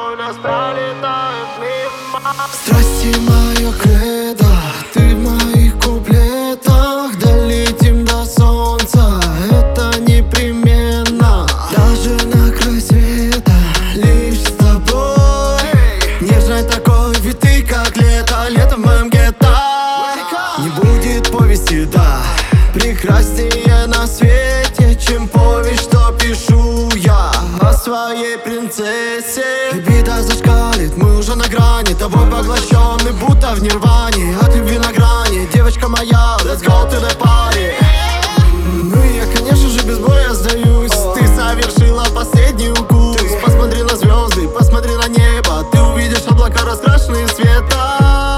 стороной нас пролетают мимо. Страсти мое кредо, ты в моих куплетах. Долетим до солнца, это непременно. Даже на край света, лишь с тобой. Нежной такой, ведь ты как лето, лето в моем гетто. Не будет повести, да, прекраснее на свете, чем повесть, что пишу я о своей принцессе. Либидо зашкалит, мы уже на грани, тобой поглощенный, будто в нирване. От любви на грани, девочка моя, let's go to the party. Ну и я, конечно же, без боя сдаюсь. Ты совершила последний укус. Посмотри на звезды, посмотри на небо, ты увидишь облака, раскрашенные цвета.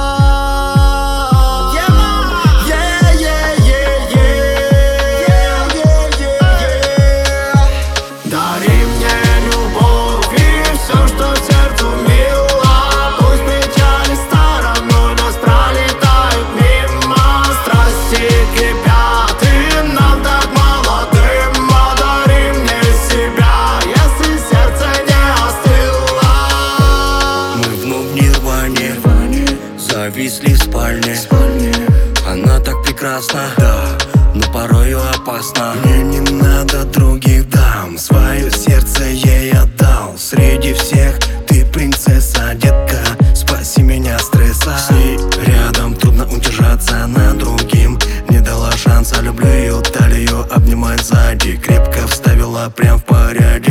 Зависли в спальне, она так прекрасна, да, но порою опасна. Мне не надо других дам, свое сердце ей отдал. Среди всех ты принцесса, детка, спаси меня стресса. С ней рядом трудно удержаться на другим, не дала шанса. Люблю ее талию, обнимать сзади, крепко вставила прям в порядок.